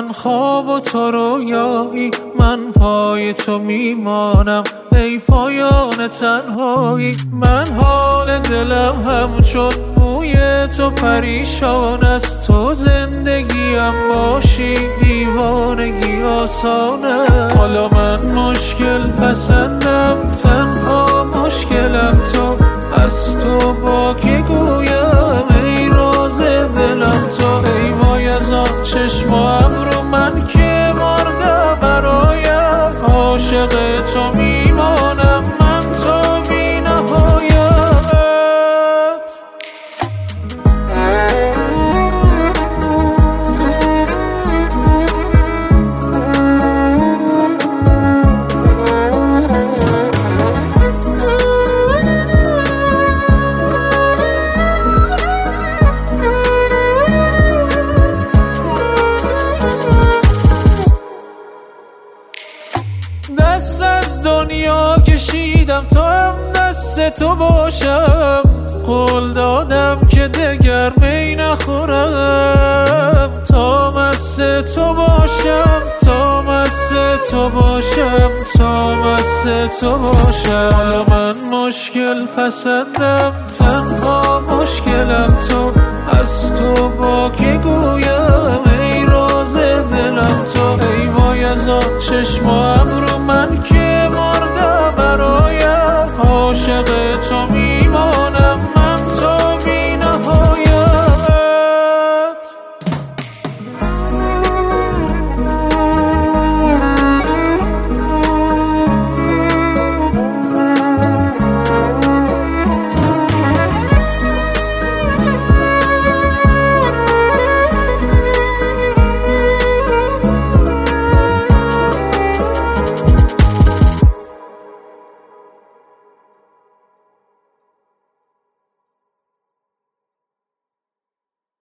من خواب و تو رویایی، من پای تو میمانم ای پایان تنهایی. من حال دلم همچون موی تو پریشان است، تو زندگیم باشی دیوانگی آسانه. حالا من مشکل پسندم، تنها مشکلم تو، از تو با که گویم ای راز دلم تو. ای وای از آن چشم و ابرو من که مردم برایت، عاشق تو میمانم من تا بی نهایت. دست از دنیا کشیدم تا هم دست تو باشم، قول دادم که دگر می نخورم، تا مست تو باشم، تا مست تو باشم، تا مست تو باشم. حالا من مشکل پسندم، تنها مشکلم تو، از تو با که گویم ای راز دلم تو. ای وای از آن چشم و ابرو من که